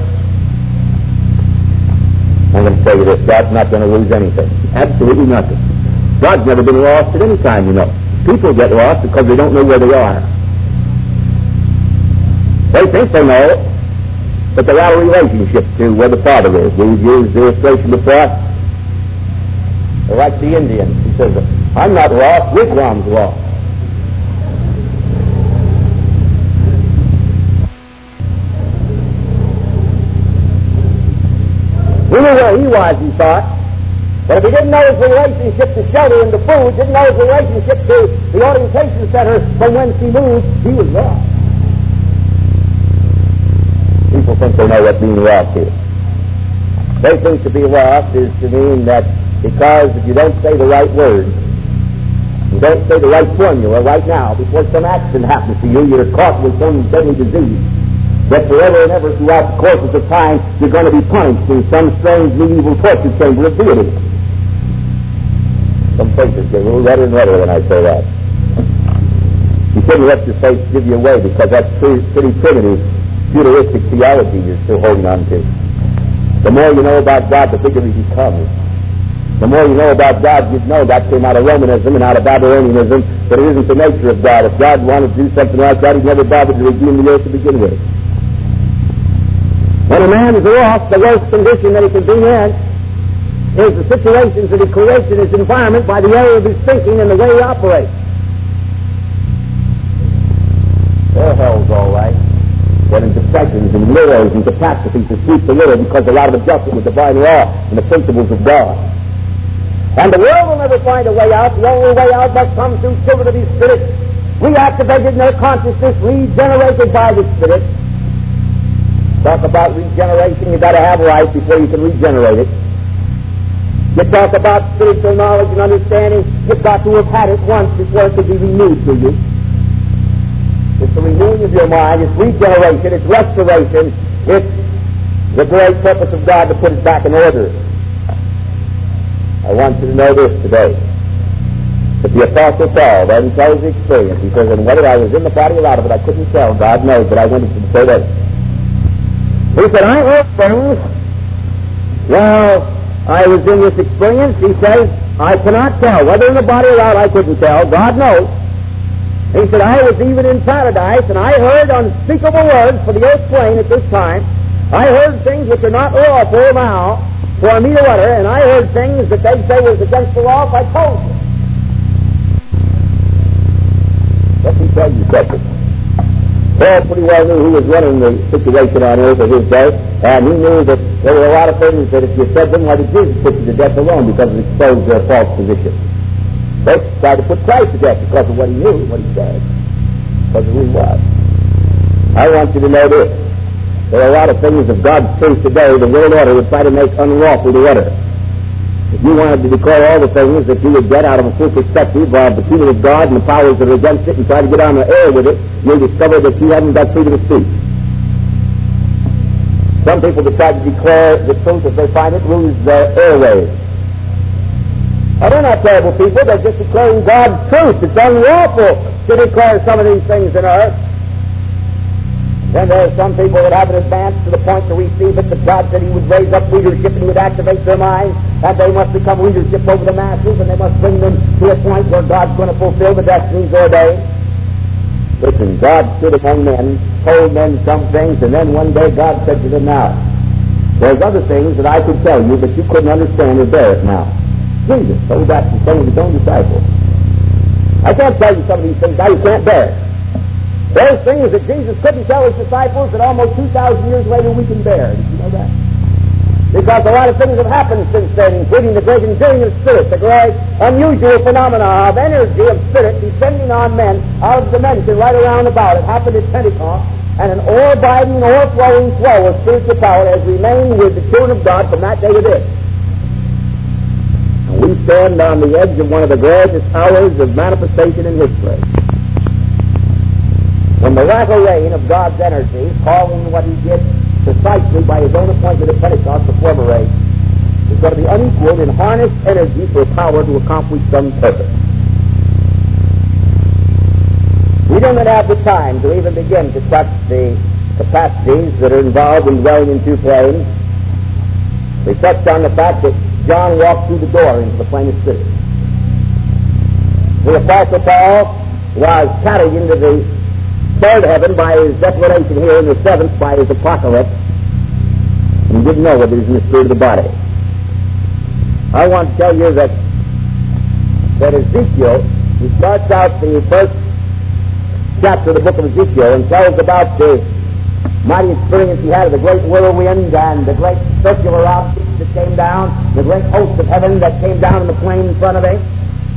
I'm going to tell you this, God's not going to lose anything. Absolutely nothing. God's never been lost at any time, you know. People get lost because they don't know where they are. They think they know, but they're out of relationship to where the Father is. We've used the illustration before. They're like the Indian. He says, I'm not lost, Wigwam's lost. He knew where he was, he thought. But if he didn't know his relationship to shelter and to food, didn't know his relationship to the orientation center from whence he moved, he was lost. People think they know what being lost is. They think to be lost is to mean that because if you don't say the right word, you don't say the right formula right now, before some accident happens to you, you're caught with some deadly disease, that forever and ever throughout the courses of time, you're going to be punished in some strange medieval torture chamber of deity. Some faces get a little redder and redder when I say that. You shouldn't let your face give you away, because that's pretty primitive, feudalistic theology you're still holding on to. The more you know about God, the bigger He becomes. The more you know about God, you'd know that came out of Romanism and out of Babylonianism, but it isn't the nature of God. If God wanted to do something like that, He'd never bothered to redeem the earth to begin with. When a man is lost, the worst condition that he can be in is the situations that he creates in his environment by the error of his thinking and the way he operates. Their hell's all right. Get into depressions and mirrors and catastrophes to sweep the little because they're out of adjustment with divine law and the principles of God. And the world will never find a way out. The only way out must come through children of His Spirit, reactivated in their consciousness, regenerated by the Spirit. Talk about regeneration, you've got to have life before you can regenerate it. You talk about spiritual knowledge and understanding, you've got to have had it once before it could be renewed to you. It's the renewing of your mind, it's regeneration, it's restoration, it's the great purpose of God to put it back in order. I want you to know this today. That the Apostle Paul then tells the experience. He says, and whether I was in the body or out of it, I couldn't tell. God knows, but I went into the third. He said, I heard things while I was in this experience. He says, I cannot tell. Whether in the body or out, I couldn't tell. God knows. He said, I was even in paradise, and I heard unspeakable words for the earth plane at this time. I heard things which are not lawful now for me to utter, and I heard things that they say was against the law if I told you. Let me tell you something. Paul pretty well knew who was running the situation on earth at his day, and he knew that there were a lot of things that if you said them, why did Jesus put you to death alone because it exposed their false position. They tried to put Christ to death because of what he knew, what he said, because of who he was. I want you to know this. There are a lot of things of God's truth today the world order would try to make unlawful to utter. If you wanted to declare all the things that you would get out of a full perspective of the kingdom of God and the powers that are against it and try to get on the air with it, you'll discover that you haven't got freedom of speech. Some people that try to declare the truth as they find it lose their airwaves. Now, they're not terrible people. They're just declaring God's truth. It's unlawful to declare some of these things in earth. Then there are some people that haven't advanced to the point to receive it, but God said He would raise up leadership and He would activate their minds, and they must become leadership over the masses, and they must bring them to a point where God's going to fulfill the destinies ordained. Listen, God stood among men, told men some things, and then one day God said to them, now, there's other things that I could tell you, but you couldn't understand or bear it now. Jesus told that to some of His own disciples. I can't tell you some of these things now, you can't bear it. Those things that Jesus couldn't tell his disciples that almost 2,000 years later we can bear. Did you know that? Because a lot of things have happened since then, including the great enduring of spirit, the great unusual phenomena of energy of spirit descending on men out of dimension right around about. It happened at Pentecost, and an o'er-abiding, o'erflowing flow of spiritual power has remained with the children of God from that day to this. And we stand on the edge of one of the greatest hours of manifestation in history. When the latter rain of God's energy, calling what he did precisely by his own appointment at Pentecost, the former rain, is going to be unequaled in harnessed energy for power to accomplish some purpose. We don't have the time to even begin to touch the capacities that are involved in dwelling in two planes. We touched on the fact that John walked through the door into the plane of spirit. The Apostle Paul was carried into the third heaven by his declaration here, in the seventh by his apocalypse, and he didn't know whether he was in the spirit of the body. I want to tell you that Ezekiel, he starts out the first chapter of the book of Ezekiel and tells about the mighty experience he had of the great whirlwind and the great circular objects that came down, the great host of heaven that came down in the plain in front of him.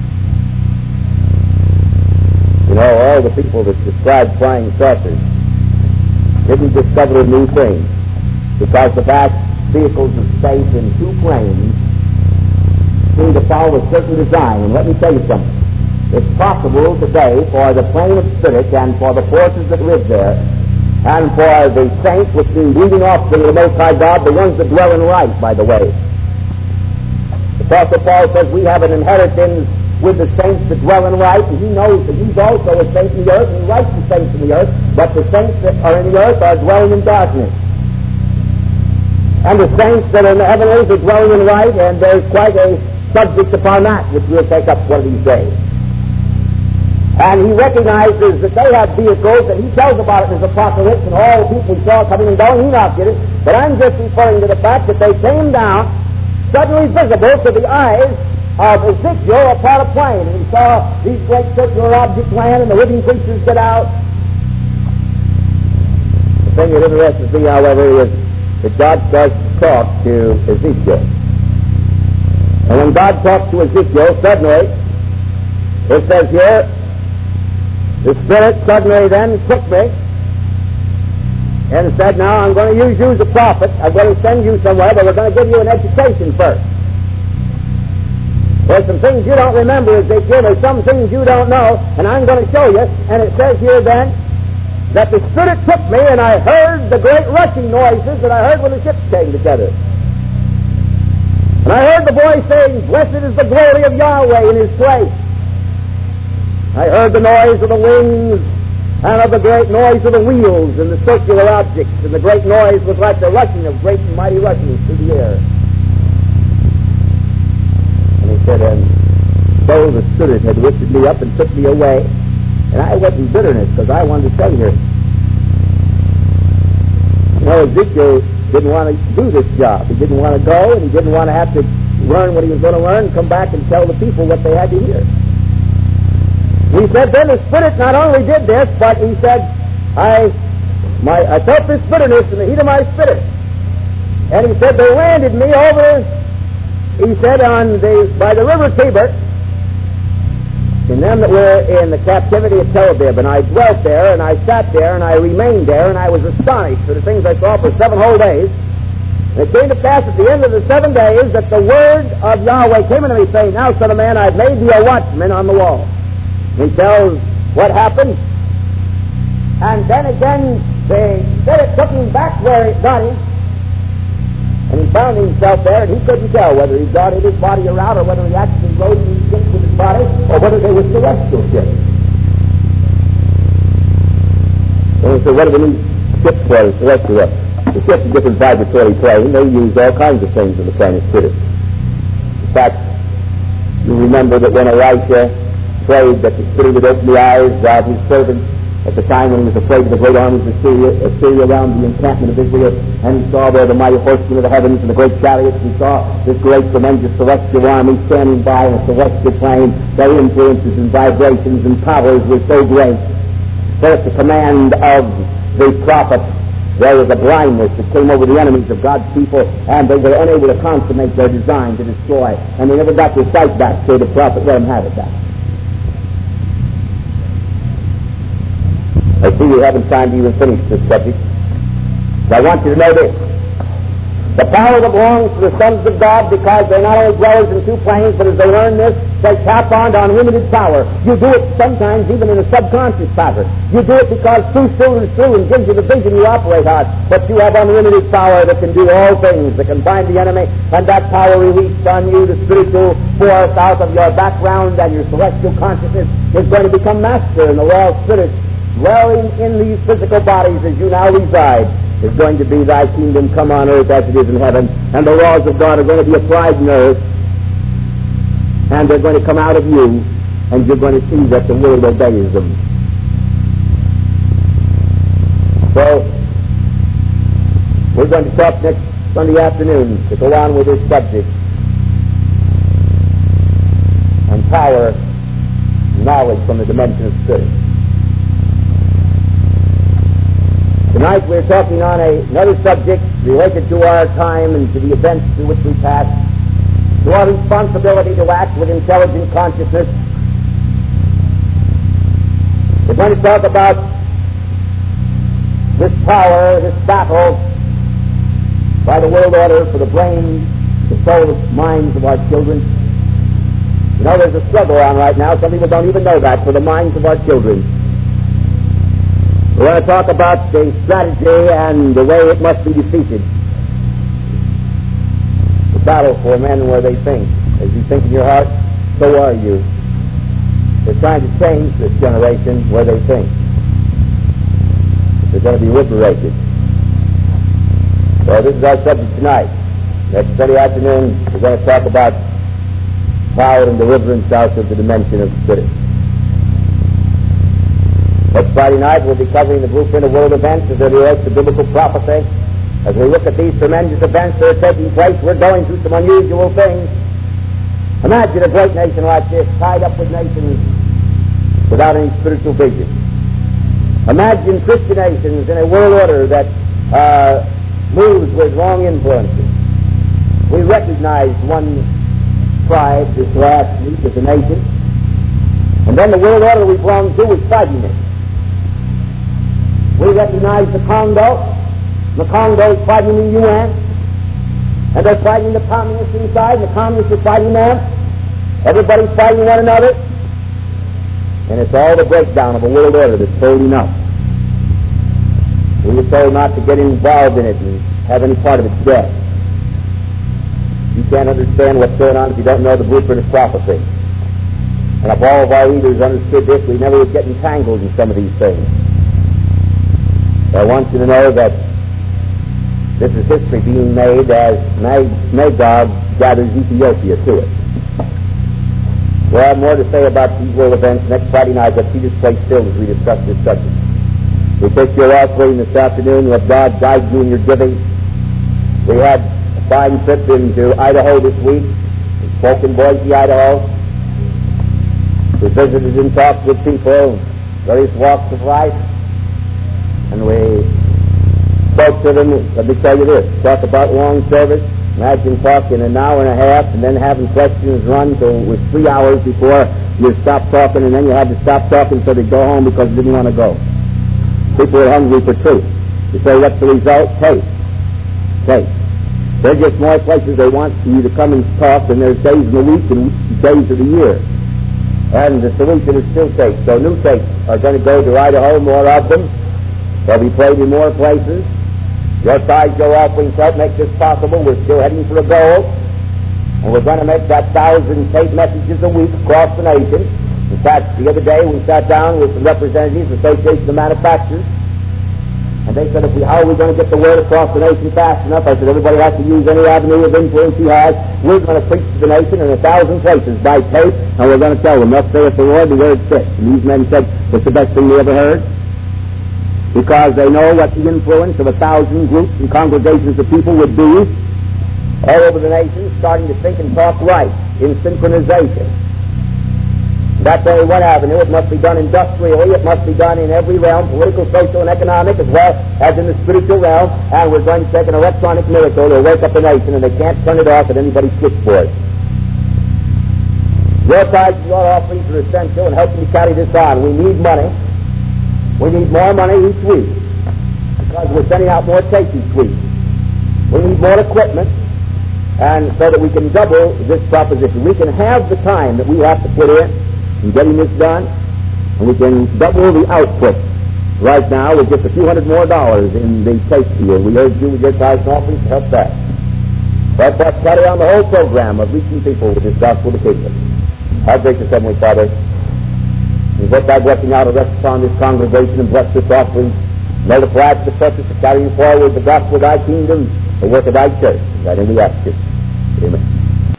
You know, all the people that described flying saucers didn't discover a new thing, because the vast vehicles of space in two planes seem to follow a certain design. And let me tell you something. It's possible today for the plane of spirit and for the forces that live there and for the saints which mean breathing off to the Most High God, the ones that dwell in light, by the way. The Apostle Paul says we have an inheritance with the saints that dwell in light, and he knows that he's also a saint in the earth, and he writes the saints in the earth, but the saints that are in the earth are dwelling in darkness. And the saints that are in the heavenlies are dwelling in light, and there's quite a subject upon that which we'll take up one of these days. And he recognizes that they have vehicles, and he tells about it in his apocalypse, and all the people he saw coming and going. Enoch did it, but I'm just referring to the fact that they came down, suddenly visible to the eyes of Ezekiel upon a plane, and he saw these great circular objects land and the living creatures get out. The thing that interests me, however, is that God starts to talk to Ezekiel. And when God talks to Ezekiel, suddenly, it says here, the Spirit suddenly then took me and said, now I'm going to use you as a prophet. I'm going to send you somewhere, but we're going to give you an education first. There's some things you don't remember, Ezekiel. There's some things you don't know, and I'm going to show you. And it says here then that the Spirit took me, and I heard the great rushing noises that I heard when the ships came together. And I heard the voice saying, blessed is the glory of Yahweh in his place. I heard the noise of the wings and of the great noise of the wheels and the circular objects, and the great noise was like the rushing of great and mighty rushings through the air. And he said, and so the Spirit had lifted me up and took me away, and I went in bitterness because I wanted to stay here. You know, Ezekiel didn't want to do this job. He didn't want to go, and he didn't want to have to learn what he was going to learn and come back and tell the people what they had to hear. He said, then the Spirit not only did this, but he said, I felt this bitterness in the heat of my spirit. And he said, they landed me over, he said, by the river Tiber, and them that were in the captivity of Tel Aviv. And I dwelt there, and I sat there, and I remained there, and I was astonished for the things I saw for 7 whole days. And it came to pass at the end of the 7 days that the word of Yahweh came unto me, saying, now, son of man, I've made thee a watchman on the wall. He tells what happened. And then again, the Spirit took him back where it got him. And he found himself there, and he couldn't tell whether he got his body around or whether he actually rode in his ships with his body or whether they were celestial ships. And he said, what do we need ships for, celestial ships? The ships are different vibratory plane. They use all kinds of things in the planet Spirit. In fact, you remember that when Elisha prayed that the Spirit would open the eyes of his servants at the time when he was afraid of the great armies of Assyria around the encampment of Israel, and he saw there the mighty horsemen of the heavens and the great chariots. He saw this great tremendous celestial army standing by in a celestial plane. Their influences and vibrations and powers were so great. So at the command of the prophet, there was a blindness that came over the enemies of God's people, and they were unable to consummate their design to destroy. And they never got their sight back, so the prophet let them have it back. I see we haven't time to even finish this subject. But I want you to know this. The power that belongs to the sons of God, because they're not only dwellers in two planes, but as they learn this, they tap on to unlimited power. You do it sometimes even in a subconscious pattern. You do it because truth filters through and gives you the vision you operate on. But you have unlimited power that can do all things, that can bind the enemy, and that power released on you, the spiritual force out of your background and your celestial consciousness, is going to become master in the world spirit, dwelling in these physical bodies as you now reside. Is going to be thy kingdom come on earth as it is in heaven, and the laws of God are going to be applied in earth, and they're going to come out of you, and you're going to see that the world obeys them. So, we're going to talk next Sunday afternoon to go on with this subject on power, knowledge from the dimension of spirit. Tonight we're talking on another subject related to our time and to the events through which we pass, to our responsibility to act with intelligent consciousness. We're going to talk about this power, this battle by the world order for the brains, the souls, minds of our children. You know, there's a struggle on right now. Some people don't even know that, for the minds of our children. We're going to talk about the strategy and the way it must be defeated. The battle for men where they think. As you think in your heart, so are you. They're trying to change this generation where they think. They're going to be liberated. So this is our subject tonight. Next Sunday afternoon, we're going to talk about power and deliverance out of the dimension of spirit. Next Friday night, we'll be covering the blueprint of world events as it relates to biblical prophecy. As we look at these tremendous events that are taking place, we're going through some unusual things. Imagine a great nation like this tied up with nations without any spiritual vision. Imagine Christian nations in a world order that moves with wrong influences. We recognized one tribe this last week as a nation, and then the world order we belong to was fighting it. We recognize the Congo. The Congo is fighting the UN. And they're fighting the communists inside. The communists are fighting them. Everybody's fighting one another. And it's all the breakdown of a world order that's holding up. We were told not to get involved in it and have any part of its death. You can't understand what's going on if you don't know the blueprint of prophecy. And if all of our leaders understood this, we never would get entangled in some of these things. I want you to know that this is history being made as Magog gathers Ethiopia to it. We'll have more to say about these world events next Friday night, but you just stay still as we discuss this subject. We take your offering this afternoon. Let God guide you in your giving. We had a fine trip into Idaho this week. We spoke in Boise, Idaho. We visited and talked with people, various walks of life. And we spoke to them. Let me tell you this. Talk about long service. Imagine talking an hour and a half and then having questions run till it was 3 hours before you stopped talking, and then you had to stop talking so they'd go home because they didn't want to go. People are hungry for truth. You say, what's the result? Taste. They're just more places they want you to come and talk, and there's days in the week and days of the year. And the solution is still tapes. So new tapes are going to go to Idaho, more of them. They'll be played in more places. Your tithes, your offerings help make this possible. We're still heading for a goal. And we're going to make that 1,000 tape messages a week across the nation. In fact, the other day we sat down with some representatives of the Association of Manufacturers. And they said, how are we going to get the word across the nation fast enough? I said, everybody has to use any avenue of influence he has. We're going to preach to the nation in 1,000 places by tape, and we're going to tell them, thus saith the Lord, the word fits. And these men said, it's the best thing they ever heard. Because they know what the influence of 1,000 groups and congregations of people would be all over the nation, starting to think and talk right in synchronization. That's only one avenue. It must be done industrially. It must be done in every realm, political, social, and economic, as well as in the spiritual realm. And we're going to take an electronic miracle to wake up the nation, and they can't turn it off at anybody's switchboard. Your tithes and your offerings are essential in helping to carry this on. We need money. We need more money each week because we're sending out more tapes each week. We need more equipment, and so that we can double this proposition. We can have the time that we have to put in getting this done, and we can double the output right now with just a few $100 more in the tape field. We urge you with your tithes and offerings to help that. Help us carry on the whole program of reaching people with this gospel of the kingdom. Our gracious Heavenly Father, we let thy blessing out and rest upon this congregation and bless this offering. Multiply it to the purpose of carrying forward the gospel of thy kingdom, the work of thy church. That in we ask it. Amen.